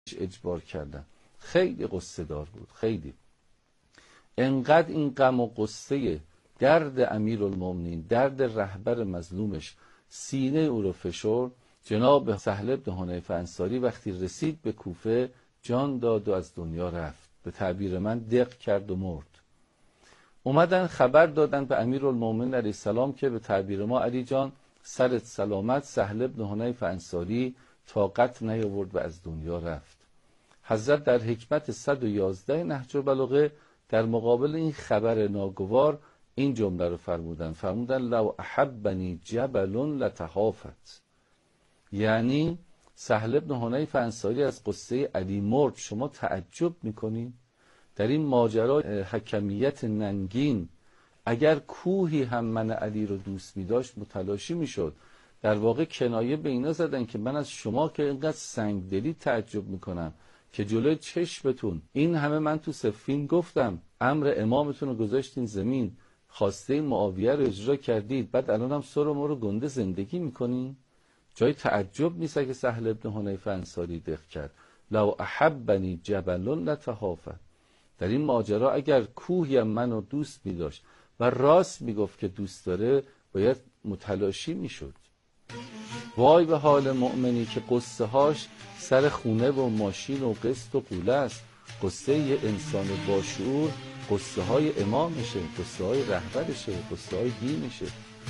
اجبار کردن. خیلی قصه دار بود، خیلی. انقدر این غم و قصه درد امیرالمومنین، درد رهبر مظلومش سینه او رو فشرد. جناب سهل بن حنیفه انصاری وقتی رسید به کوفه جان داد و از دنیا رفت. به تعبیر من دق کرد و مرد. اومدن خبر دادن به امیرالمومنین علیه السلام که به تعبیر ما علی جان سرت سلامت، سهل بن حنیفه انصاری طاقت نیاورد و از دنیا رفت. حضرت در حکمت 111 نهج البلاغه در مقابل این خبر ناگوار این جمله رو فرمودن لو احبنی جبل لتخافت. یعنی سهل بن حنیفه انصاری از قصه علی مرد، شما تعجب میکنین؟ در این ماجرا حکمیت ننگین اگر کوهی هم من علی رو دوست می‌داشت متلاشی میشد. در واقع کنایه به اینا زدن که من از شما که اینقدر سنگدلی تعجب میکنم که جلوی چشمتون این همه من تو صفین گفتم، امر امامتون رو گذاشتین زمین، خواسته معاویه رو اجرا کردید، بعد الان هم سر ما رو گنده زندگی میکنین؟ جای تعجب نیست که سهل بن حنیفه انصاری دق کرد. لو احبنی جبل لتخافت. در این ماجرا اگر کوهی هم منو دوست می‌داشت و راست میگفت که دوست داره باید متلاشی میشد. وای به حال مؤمنی که قصه هاش سر خونه و ماشین و قسط و قوله است. قصه یه انسان باشعور قصه های امامشه، قصه های رهبرشه، قصه های دینشه.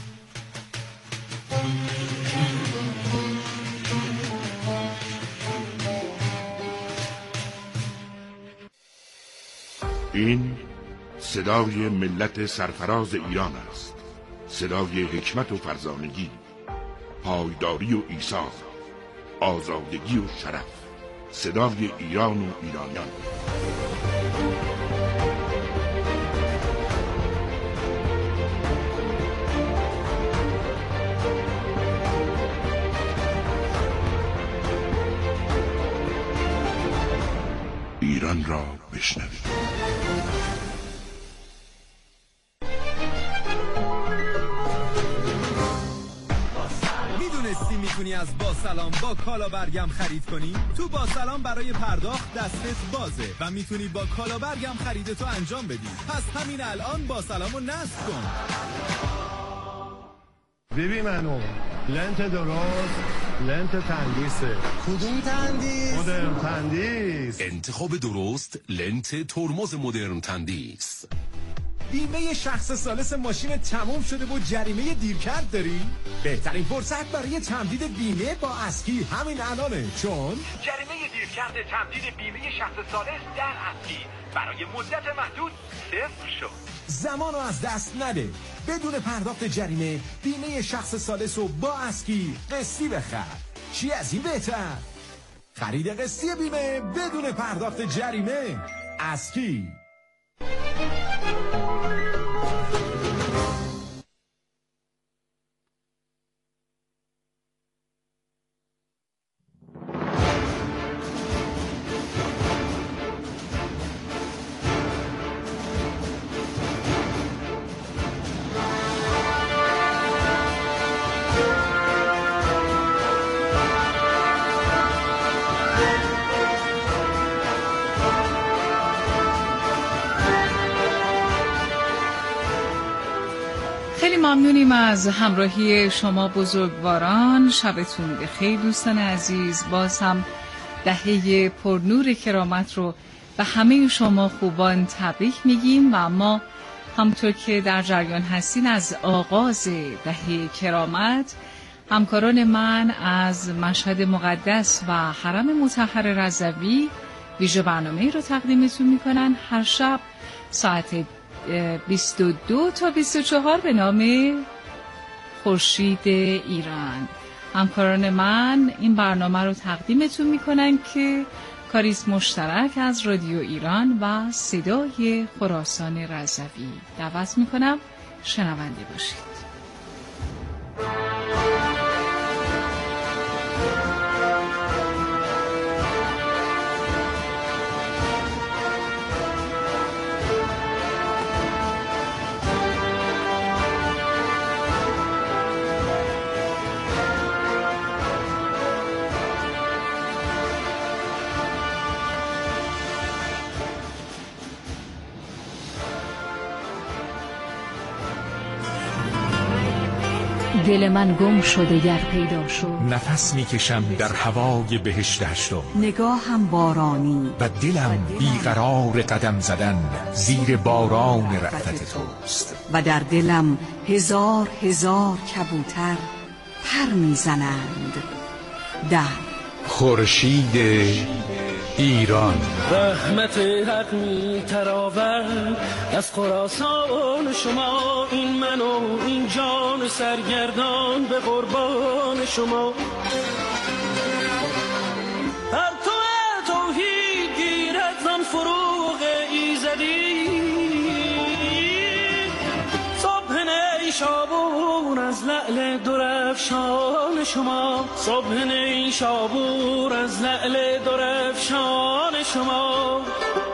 این صدای ملت سرفراز ایران است، صدای حکمت و فرزانگی، پایداری و ایثار، آزادگی و شرف، صدای ایران و ایرانیان. ایران را بشنوید. میتونی از با سلام با کالا برگم خرید کنی؟ تو با سلام برای پرداخت دستت بازه و میتونی با کالا برگم خریدتو انجام بدی. پس همین الان با سلامو نصب کن. ببین منو لنت درست، لنت تندیسه. کدوم تندیس؟ مدرن تندیس. انتخاب درست لنت ترمز مدرن تندیس. بیمه شخص ثالث ماشین تموم شده و جریمه دیرکرد داری؟ بهترین فرصت برای تمدید بیمه با اسکی همین الانه، چون جریمه دیرکرد تمدید بیمه شخص ثالث در اسکی برای مدت محدود صفر شد. زمانو از دست نده. بدون پرداخت جریمه بیمه شخص ثالث رو با اسکی قسطی بخر. چی از این بهتر؟ خرید قسطی بیمه بدون پرداخت جریمه. اسکی. خیلی ممنونیم از همراهی شما بزرگواران. شبتون بخیر دوستان عزیز. باز هم دهه پرنور کرامت رو به همه شما خوبان تبریک میگیم و ما همطور که در جریان هستین از آغاز دهه کرامت همکاران من از مشهد مقدس و حرم مطهر رضوی ویژه برنامه رو تقدیمتون میکنن هر شب ساعت 22 تا 24 به نام خورشید ایران. همکاران من این برنامه رو تقدیمتون میکنن که کاریست مشترک از رادیو ایران و صدای خراسان رضوی. دعوت میکنم شنونده باشید. دل من گم شده گر پیدا شد. نفس میکشم در هوای بهشت هشتم، نگاهم بارانی و دلم بیقرار قدم زدن زیر باران رأفت توست. و در دلم هزار هزار کبوتر پر میزنند در خورشید ایران. رحمت حق می تراورد از خراسان شما، این من و این جان سرگردان به قربان شما. هر تو توحید گیرد زن فروغ ایزدی، صبح نیشابور از لعل درفشان شما، صبح نیشابور از لعل درفشان شما.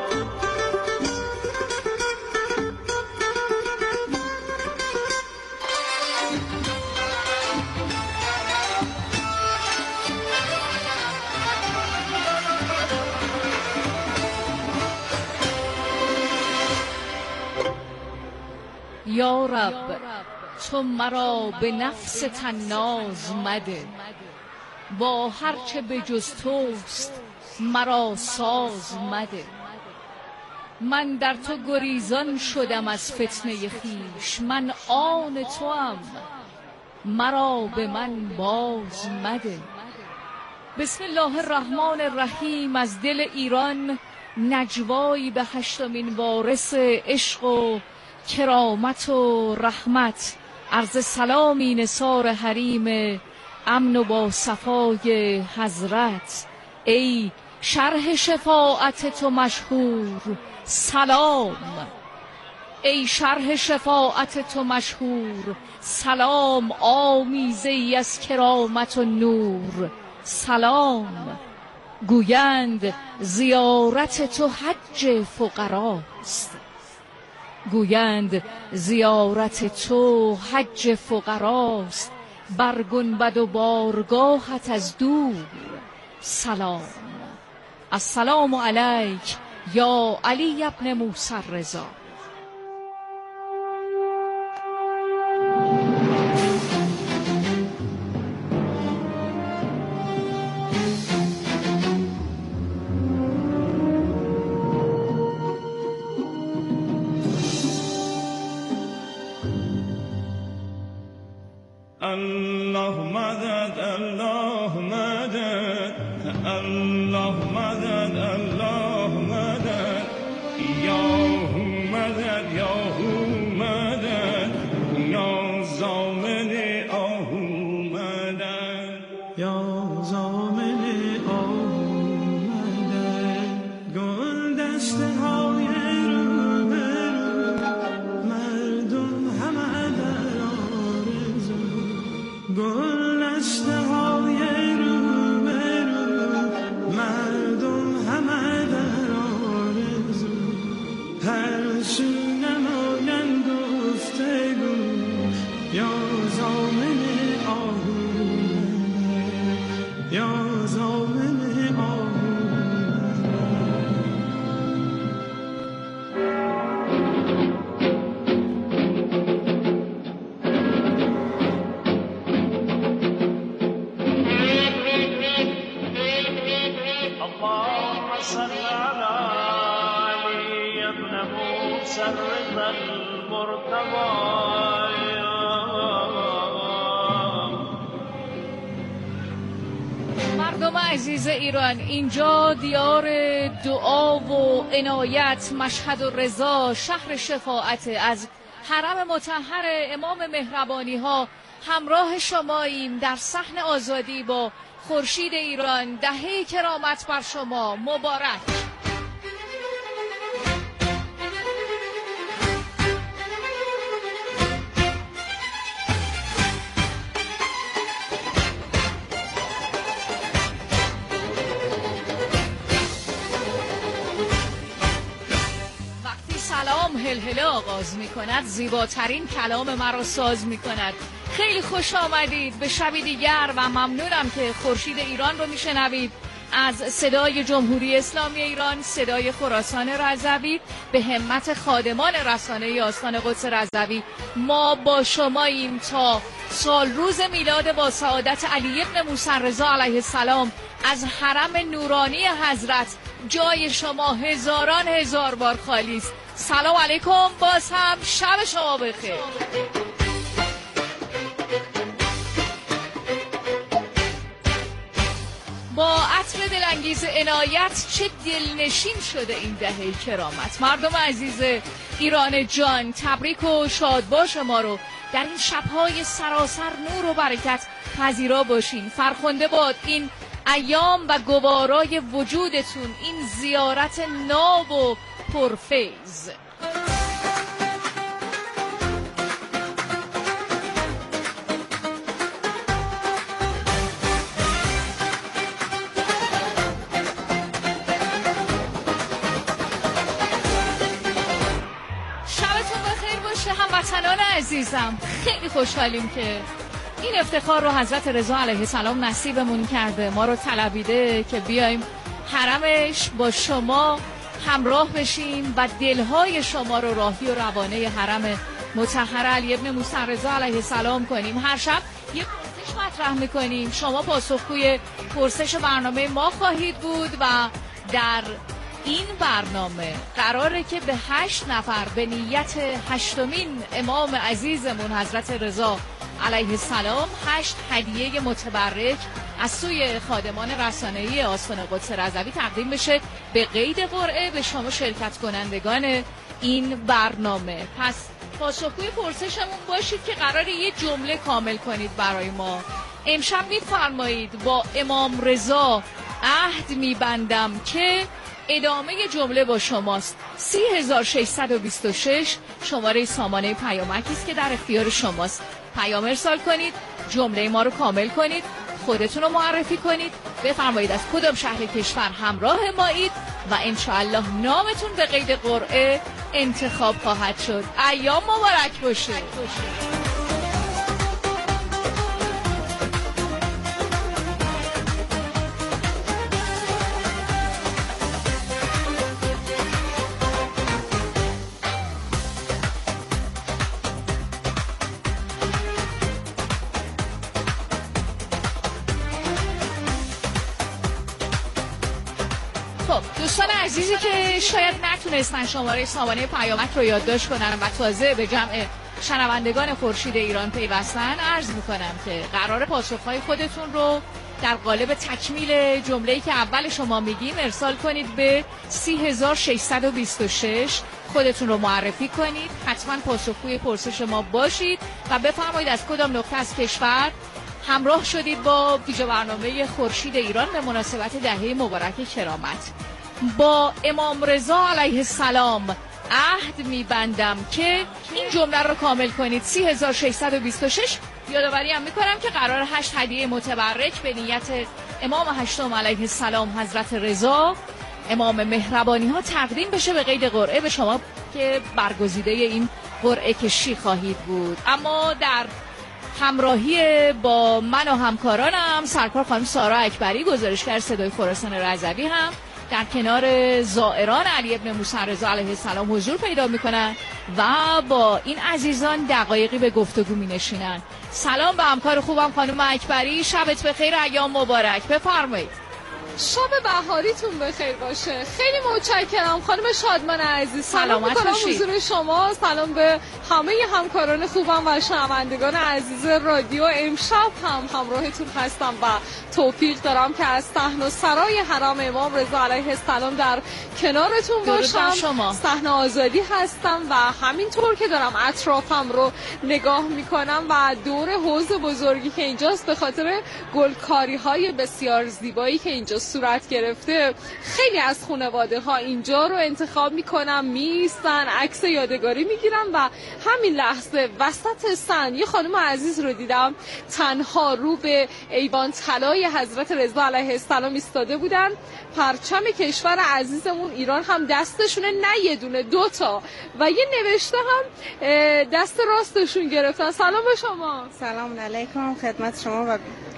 یا رب تو مرا به نفس طناز مده، با هرچه به جز توست مرا ساز مده. من در تو گریزان شدم از فتنه خویش، من آن توام مرا به من باز مده. بسم الله الرحمن الرحیم. از دل ایران نجوایی به 8مین وارث عشق و کرامت و رحمت، عرض سلامی نثار حریم امن و با صفای حضرت. ای شرح شفاعت تو مشهور سلام، ای شرح شفاعت تو مشهور سلام، آمیزه ای از کرامت و نور سلام. گویند زیارت تو حج فقراست، گویند زیارت تو حج فقراست، بر گنبد و بارگاهت از دور سلام. السلام علیک یا علی ابن موسی الرضا. الله مدد الله مدد الله مدد الله مدد یاهو مدد یاهو مدد یا زامن آهو مدد یا زامن آهو مدد. گل دسته های رو به رو مردم همه در آرزو، گل دسته های رو به رو مردم همه در آرزو، هر سو نمایند گفتگو یا زامن آهو مدد یا زامن آهو. مردم عزیز ایران، اینجا دیار دعا و عنایت، مشهد و رضا، شهر شفاعت. از حرم مطهر امام مهربانی ها همراه شماییم در صحن آزادی با خورشید ایران. دهه کرامت بر شما مبارک. سلام هلهله آغاز می کند، زیباترین کلام مرا ساز می کند. خیلی خوش آمدید به شبی دیگر و ممنونم که خورشید ایران رو می شنوید از صدای جمهوری اسلامی ایران، صدای خراسان رضوی، به همت خادمان رسانه آستان قدس رضوی، ما با شماییم تا سال روز میلاد با سعادت علی ابن موسی رضا علیه السلام از حرم نورانی حضرت جای شما هزاران هزار بار خالی است. سلام علیکم، باز هم شب شما بخیر. با عطر دلانگیز عنایت چه دلنشین شده این دهه کرامت. مردم عزیز ایران جان، تبریک و شادباش ما رو در این شب‌های سراسر نور و برکت پذیرا باشین. فرخنده باد این ایام و گوارای وجودتون، این زیارت ناب و پرفیض. هموطنان عزیزم، خیلی خوشحالیم که این افتخار رو حضرت رضا علیه السلام نصیبمون کرده، ما رو طلبیده که بیایم حرمش با شما همراه بشیم و دلهای شما رو راهی و روانه حرم مطهر علی ابن موسی رضا علیه السلام کنیم. هر شب یه پرسش مطرح میکنیم، شما پاسخگوی پرسش برنامه ما خواهید بود و در این برنامه قراره که به 8 نفر به نیت 8مین امام عزیزمون حضرت رضا علیه السلام 8 هدیه متبرک از سوی خادمان رسانه‌ای آستان قدس رضوی تقدیم بشه به قید قرعه به شما شرکت کنندگان این برنامه. پس پاسخگوی پرسشمون باشید که قراره یه جمله کامل کنید برای ما. امشب می‌فرمایید با امام رضا عهد می‌بندم که ادامه جمله با شماست. 30626 شماره سامانه پیامکی است که در اختیار شماست. پیام ارسال کنید، جمله ما رو کامل کنید، خودتون رو معرفی کنید، بفرمایید از کدام شهر کشور همراه مایید و انشاءالله نامتون به قید قرعه انتخاب خواهد شد. ایام مبارک باشه. دوستان عزیزی که شاید نتونستن شماره سامانه پیامک رو یادداشت کنن و تازه به جمع شنوندگان خورشید ایران پیوستن، عرض میکنم که قرار پاسخهای خودتون رو در قالب تکمیل جمله‌ای که اول شما میگیم ارسال کنید به 30626. خودتون رو معرفی کنید، حتما پاسخگوی پرسش ما باشید و بفرمایید از کدام نقطه از کشور همراه شدید با ویژه برنامه خورشید ایران به مناسبت دهه مبارک کرامت. با امام رضا علیه السلام عهد میبندم که این جمله رو کامل کنید. 30626. یادآوری هم میکنم که قرار 8 هدیه متبرک به نیت امام هشتم علیه السلام حضرت رضا امام مهربانی ها تقدیم بشه به قید قرعه به شما که برگزیده این قرعه کشی خواهید بود. اما در همراهی با من و همکارانم سرکار خانم سارا اکبری، گزارشگر صدای خراسان رضوی، هم در کنار زائران علی ابن موسی رضا علیه السلام حضور پیدا میکنن و با این عزیزان دقایقی به گفتگو مینشینن. سلام به همکار خوبم خانم اکبری، شبت بخیر، ایام مبارک. بفرمایید. شب بهاریتون بخیر باشه. خیلی متشکرم خانم شادمان عزیز. سلام میکنم حضور شما، سلام به همه همکاران خوبم و شنوندگان عزیز رادیو. امشب هم همراهتون هستم و توفیق دارم که از صحن سرای حرم امام رضا علیه السلام در کنارتون باشم. صحن آزادی هستم و همینطور که دارم اطرافم رو نگاه میکنم و دور حوض بزرگی که اینجاست به خاطر گلکاری های بسیار زیبایی که اینجا صورت گرفته، خیلی از خانواده ها اینجا رو انتخاب میکنن، میستن، عکس یادگاری میگیرن و همین لحظه وسط صحن یه خانم عزیز رو دیدم تنها رو به ایوان طلای حضرت رضا علیه السلام ایستاده بودن. پرچم کشور عزیزمون ایران هم دستشونه، نه یه دونه، 2 تا، و یه نوشته هم دست راستشون گرفتن. سلام به شما. سلام علیکم خدمت شما و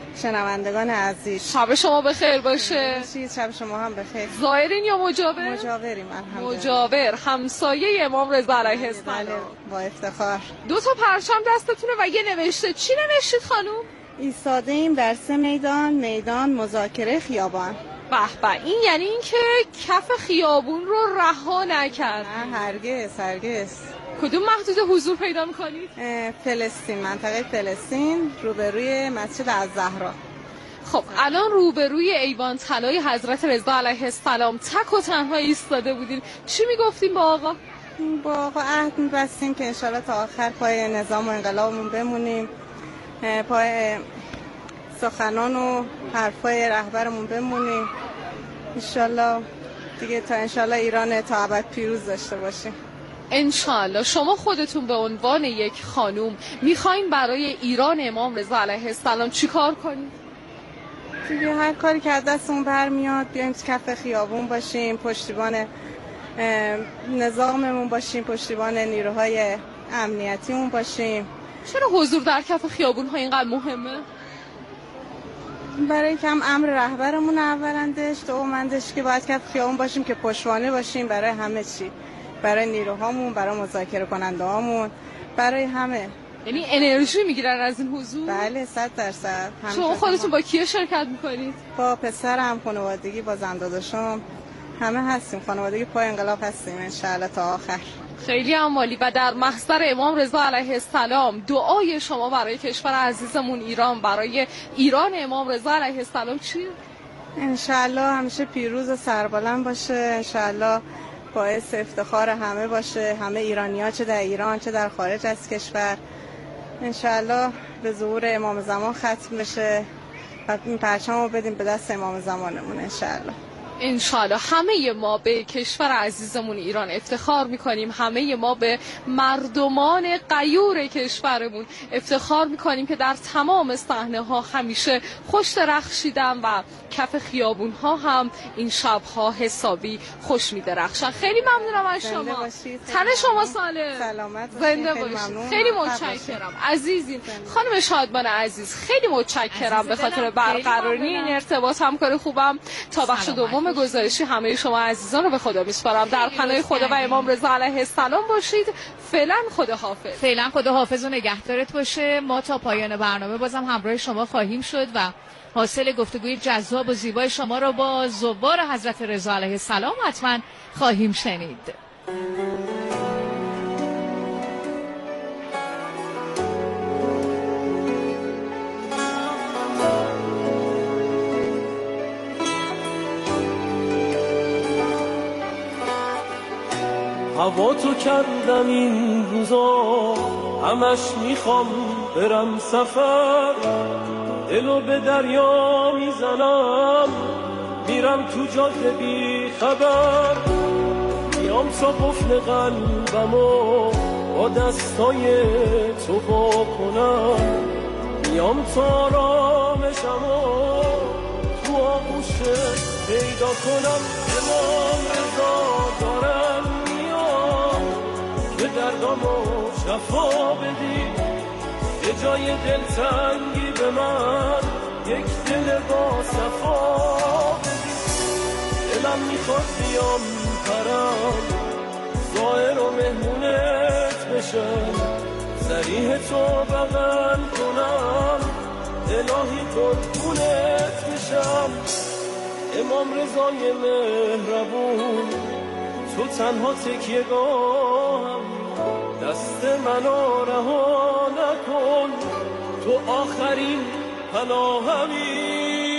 شنوندگان عزیز، شب شما بخیر باشه. شب شما هم بخیر. زائرین یا مجاور؟ مجاوریم الحمدلله. مجاور، همسایه امام رضا علیه السلام. بله با افتخار. 2 تا پرچم دستتونه و یه نوشته. چی نوشتید خانم؟ ایستاده ایم در 3 میدان مذاکره خیابان. به به، این یعنی اینکه کف خیابون رو رها نکرد؟ نه هرگز. کدوم محدود حضور پیدا می‌کنید؟ فلسطین، منطقه فلسطین، روبروی مسجد الزهرا. خب الان روبروی ایوان طلای حضرت رضا علیه السلام تک و تنها ایستاده بودین، چی میگفتیم با آقا؟ با آقا عهد می‌بستیم که انشالله تا آخر پای نظام و انقلابمون بمونیم، پای سخنان و حرفای رهبرمون بمونیم انشالله دیگه، تا انشالله ایران تا ابد پیروز داشته باشیم انشالله. شما خودتون به عنوان یک خانوم میخواین برای ایران امام رضا علیه السلام چی کار کنید؟ دیگه هر کاری که از دستمون برمیاد بیایم کف خیابون باشیم، پشتیبان نظاممون باشیم، پشتیبان نیروهای امنیتیمون باشیم. چرا حضور در کف خیابون ها اینقدر مهمه؟ برای کم امر رهبرمون اولندش، دومندش که باید کف خیابون باشیم که پشتوانه باشیم برای همه چی، برای نیروهامون، برای مذاکره کننده هامون، برای همه. یعنی انرژی میگیرن از این حضور؟ بله 100%. شما خودتون با کیا شرکت میکنید؟ با پسرم، خانوادگی، با زن داداشم، همه هستیم، خانوادگی پای انقلاب هستیم انشاءالله تا آخر. خیلی عالی. و در محضر امام رضا علیه السلام دعای شما برای کشور عزیزمون ایران، برای ایران امام رضا علیه السلام چیه؟ انشاءالله همیشه پیروز و سربلند باشه، انشاءالله باعث افتخار همه باشه، همه ایرانی‌ها، چه در ایران چه در خارج از کشور. انشاءالله به ظهور امام زمان ختم بشه و این پرچم رو بدیم به دست امام زمانمون انشاءالله. انشالله. همه ما به کشور عزیزمون ایران افتخار میکنیم، همه ما به مردمان غیور کشورمون افتخار میکنیم که در تمام صحنه ها همیشه خوش درخشیدن و کف خیابون ها هم این شب ها حسابی خوش میدرخشن. خیلی ممنونم از شما. تن شما سلامت زنده باشید. خیلی متشکرم عزیزین. خانم شادمان عزیز خیلی متشکرم به خاطر برقراری این ارتباط. همکار خوبم. تا بخش دوم گزارشی همه شما عزیزان رو به خدا میسپارم. در پناه خدا و امام رضا علیه السلام باشید. فعلا خداحافظ. فعلا خداحافظ و نگهدارت باشه. ما تا پایان برنامه بازم همراه شما خواهیم شد و حاصل گفتگوی جذاب و زیبای شما رو با زوار حضرت رضا علیه السلام حتما خواهیم شنید. هوا تو کردم این روزا، همش میخوام برم سفر، دلو به دریا میزنم، میرم تو جاده بی خبر، میام تا قفل قلبمو با دستای تو وا کنم، میام تا آرامشمو تو آغوش پیدا کنم. امام رضا دارم دردامو شفا بدی، یه جای دلتنگی به من یک دل با صفا بدی. دلم میخواد بیام پرم زائر و مهمونت بشم، ذریح تو بغل کنم، الهی قربونت بشم. امام رضای مهربون تو تنها تکیه‌گاهم، دست منو رها نکن، تو آخرین پناهمی.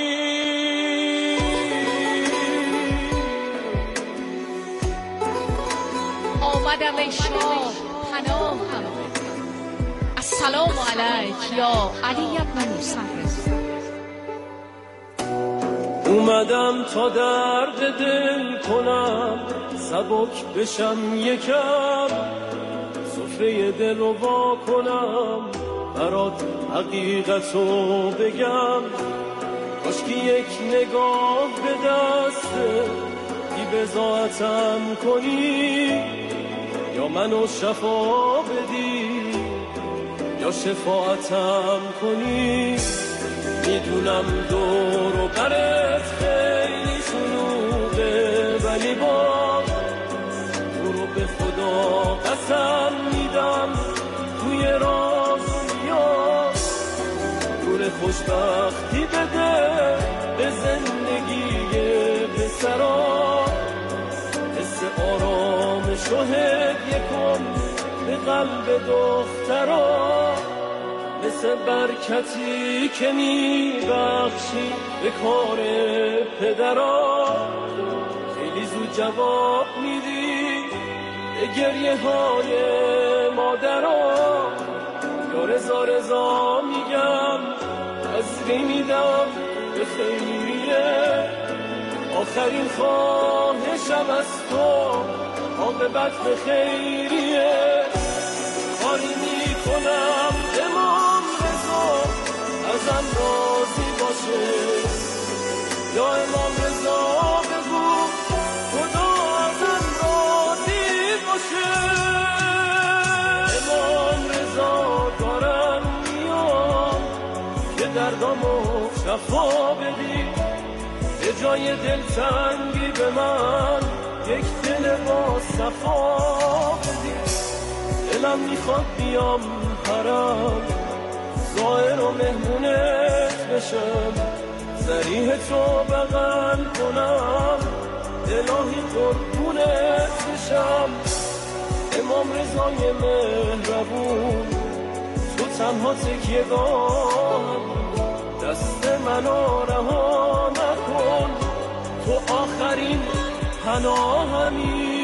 آمدم ای شاه پناهم، السلام علیک یا علی ابن موسی. اومدم تا درد دل کنم، سبک بشم یکم، سفره دل رو وا کنم، برات حقیقتو بگم. کاشکی یک نگاه به دست بی بضاعتم کنی، یا منو شفا بدی یا شفاعتم کنی. میدونم دور و برت خیلی شلوغه، ولی با تو رو به خدا قسم میدم توی راز و نیاز نور خوشبختی بده به زندگی به سرا، حس آرامش و هدیه کن به قلب دخترا، مثل برکتی که میبخشی به کار پدرا، خیلی زود جواب میدی به گریه های مادرا، یا رضا رضا میگم تزری میدم به خیریه، آخرین خواهشم از تو عاقبت به خیریه، کاری میکنم امام رضا ازم راضی باشه، یا امام رضا بگو خدا ازم راضی باشه، امام رضا دارم میام که دردامو شفا بدی، به جای دلتنگی به من یک دل با صفا بدی، دلم میخواد بیام حرم زائر و مهمونت بشم، ذریح تو بغل کنم الهی قربونت بشم، امام رضای مهربون تو تنها تکیه‌گاهم، دست منو رها نکن تو آخرین پناهمی.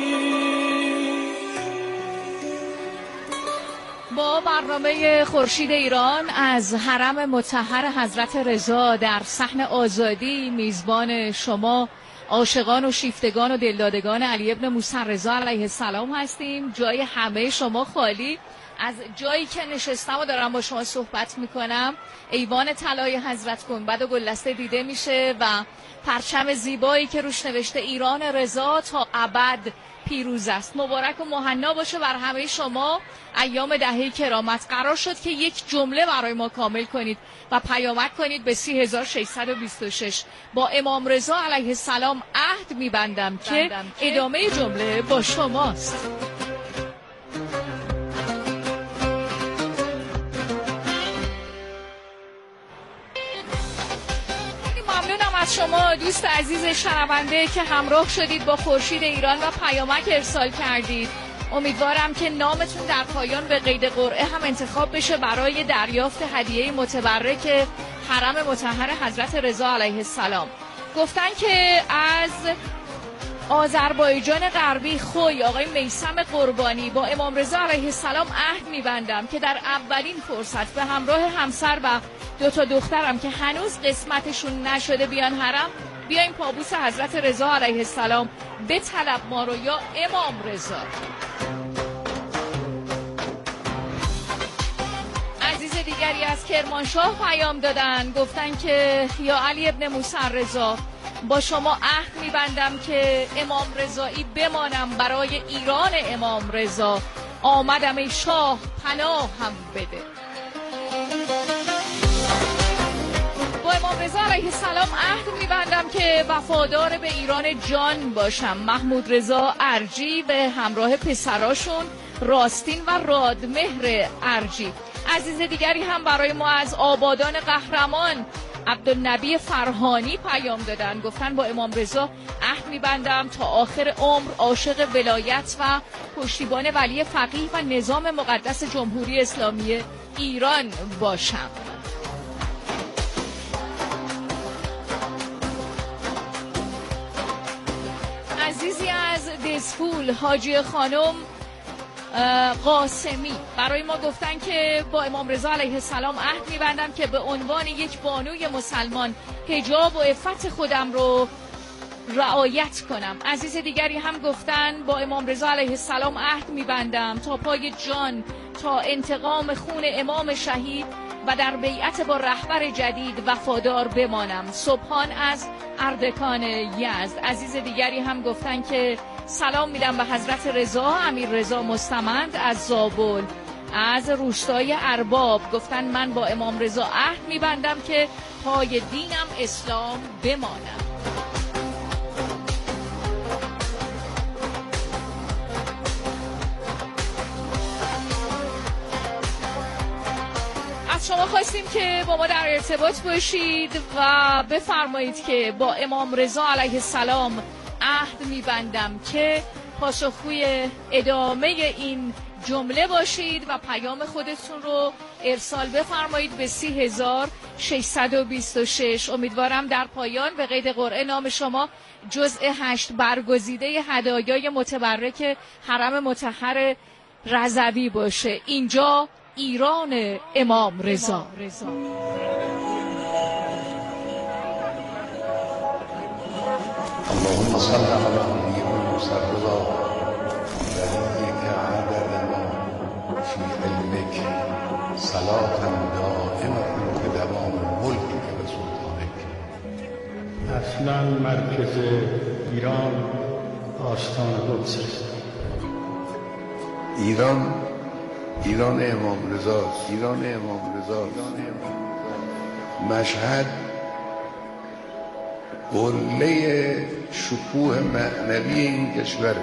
با برنامه خورشید ایران از حرم مطهر حضرت رضا در صحن آزادی میزبان شما عاشقان و شیفتگان و دلدادگان علی ابن موسی رضا علیه السلام هستیم. جای همه شما خالی. از جایی که نشستم و دارم با شما صحبت میکنم ایوان طلای حضرت گنبد و گلدسته دیده میشه و پرچم زیبایی که روش نوشته ایران رضا تا ابد پیروز است. مبارک و مهنا باشه بر همه شما ایام دهه کرامت. قرار شد که یک جمله برای ما کامل کنید و پیامک کنید به 3626. با امام رضا علیه السلام عهد میبندم که ادامه جمله با شماست. از شما دوست عزیز شنونده که همراه شدید با خورشید ایران و پیامک ارسال کردید. امیدوارم که نامتون در پایان به قید قرعه هم انتخاب بشه برای دریافت هدیه متبرک حرم مطهر حضرت رضا علیه السلام. گفتن که از آذربایجان غربی خوی آقای میثم قربانی با امام رضا علیه السلام عهد میبندم که در اولین فرصت به همراه همسر و 2 دخترم که هنوز قسمتشون نشده بیان حرم، بیایم پابوس حضرت رضا علیه السلام به طلب ما رو یا امام رضا. عزیز دیگری از کرمانشاه پیام دادن، گفتن که یا علی ابن موسی رضا با شما عهد میبندم که امام رضایی بمانم برای ایران امام رضا، آمدم ای شاه پناه هم بده. با امام رضا علیه السلام عهد میبندم که وفادار به ایران جان باشم. محمود رضا ارجی به همراه پسراشون راستین و رادمهر ارجی. عزیز دیگری هم برای ما از آبادان قهرمان عبدالنبی فرهانی پیام دادن، گفتن با امام رضا عهد میبندم تا آخر عمر عاشق ولایت و پشتیبان ولی فقیه و نظام مقدس جمهوری اسلامی ایران باشم. عزیزی از دسفول حاجی خانم قاسمی برای ما گفتن که با امام رضا علیه السلام عهد میبندم که به عنوان یک بانوی مسلمان حجاب و عفت خودم رو رعایت کنم. عزیز دیگری هم گفتن با امام رضا علیه السلام عهد میبندم تا پای جان تا انتقام خون امام شهید و در بیعت با رهبر جدید وفادار بمانم. صبحان از اردکان یزد. عزیز دیگری هم گفتن که سلام میدم به حضرت رضا امیر رضا مستمند از زابل. از روستای ارباب گفتن من با امام رضا عهد میبندم که پای دینم اسلام بمانم. از شما خواستیم که با ما در ارتباط باشید و بفرمایید که با امام رضا علیه السلام عهد میبندم که پاسخگوی ادامه این جمله باشید و پیام خودتون رو ارسال بفرمایید به 30626. امیدوارم در پایان به قید قرعه نام شما جزء 8 برگزیده هدایای متبرک حرم مطهر رضوی باشه. اینجا ایران امام رضا. اللهم صل على نبينا رضا وليك عدد ما في علمك صلاة دائمة بدوام ملكك و سلطانك. اصلا مرکز ایران آستان قدس است. ایران امام رضاست. مشهد قله شکوه معنوی این کشوره.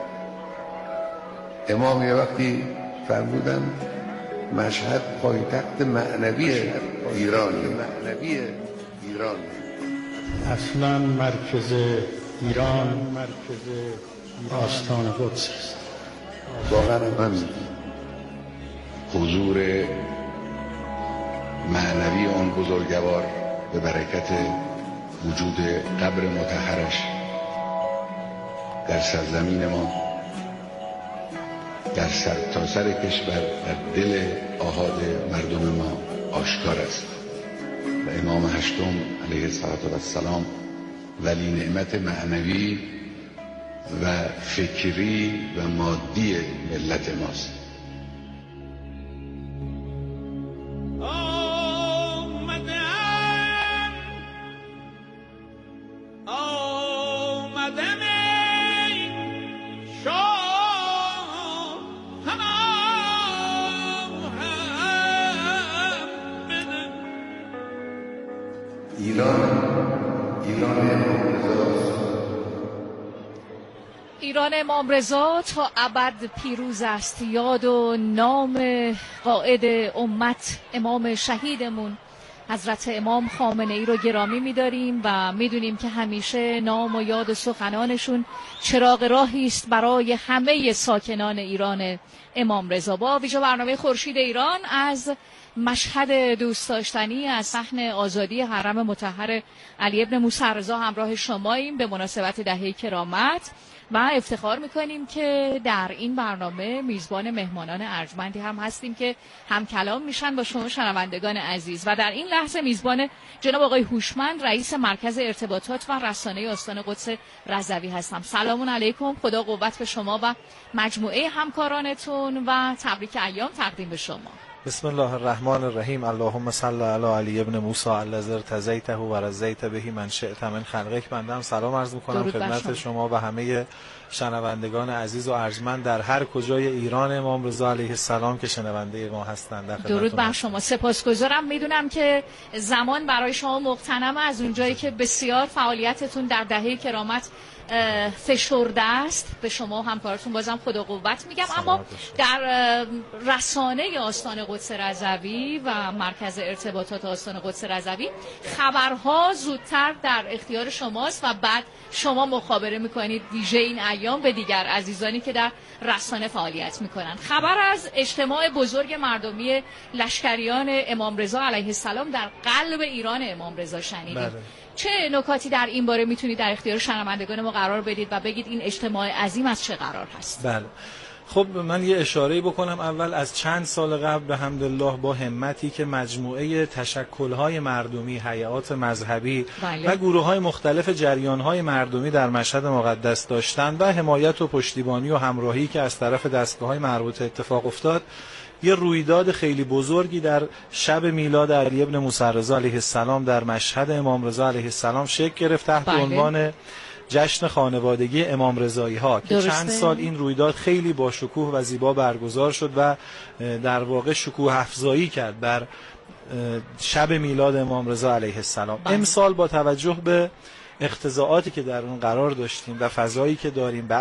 امام یه وقتی فرمودن مشهد پایتخت معنوی ایران. اصلا مرکز ایران آستان قدس است. واقعا من حضور معنوی آن بزرگوار به برکت وجود قبر مطهرش در سرزمین ما، در سرتاسر کشور، در دل آحاد مردم ما آشکار است و امام هشتم علیه السلام ولی نعمت معنوی و فکری و مادی ملت ماست. ایران امام رضا تا ابد پیروز است. یاد و نام قائد امت امام شهیدمون حضرت امام خامنه ای رو گرامی می‌داریم و می‌دونیم که همیشه نام و یاد سخنانشون چراغ راهی است برای همه ساکنان ایران امام رضا. با ویژه برنامه خورشید ایران از مشهد دوست داشتنی از صحن آزادی حرم مطهر علی ابن موسی رضا همراه شماییم به مناسبت دهه کرامت و افتخار میکنیم که در این برنامه میزبان مهمانان ارجمندی هم هستیم که هم کلام میشن با شما شنوندگان عزیز و در این لحظه میزبان جناب آقای هوشمند رئیس مرکز ارتباطات و رسانه آستان قدس رضوی هستم. سلام علیکم، خدا قوت به شما و مجموعه همکارانتون و تبریک ایام تقدیم به شما. بسم الله الرحمن الرحیم. اللهم صل علی علی ابن موسی الذی ارتضیته و رضیت به من شئت من خلقک. بنده سلام عرض می‌کنم خدمت شما و همه شنوندگان عزیز و ارجمند در هر کجای ایران امام رضا علیه السلام که شنونده ما هستند. درود بر شما. سپاسگزارم. میدونم که زمان برای شما مغتنم از اونجایی که بسیار فعالیتتون در دهه کرامت فشرده است. به شما همکارتون بازم خدا قوت میگم. اما در رسانه آستان قدس رضوی و مرکز ارتباطات آستان قدس رضوی خبرها زودتر در اختیار شماست و بعد شما مخابره میکنید ویژه این ایام به دیگر عزیزانی که در رسانه فعالیت میکنند. خبر از اجتماع بزرگ مردمی لشکریان امام رضا علیه السلام در قلب ایران امام رضا شنیدید. چه نکاتی در این باره میتونید در اختیار شنوندگان ما قرار بدید و بگید این اجتماع عظیم از چه قرار هست؟ بله. خب من یه اشاره‌ای بکنم. اول از چند سال قبل به حمدالله با همتی که مجموعه تشکل‌های مردمی، هیئات مذهبی و گروه‌های مختلف جریان‌های مردمی در مشهد مقدس داشتند و حمایت و پشتیبانی و همراهی که از طرف دستگاه‌های مربوطه اتفاق افتاد، یه رویداد خیلی بزرگی در شب میلاد علی ابن موسی رضا علیه السلام در مشهد امام رضا علیه السلام شکل گرفت تحت عنوان جشن خانوادگی امام رضایی ها که چند سال این رویداد خیلی با شکوه و زیبا برگزار شد و در واقع شکوه افزایی کرد بر شب میلاد امام رضا علیه السلام. امسال با توجه به اقتضاعاتی که در اون قرار داشتیم و فضایی که داریم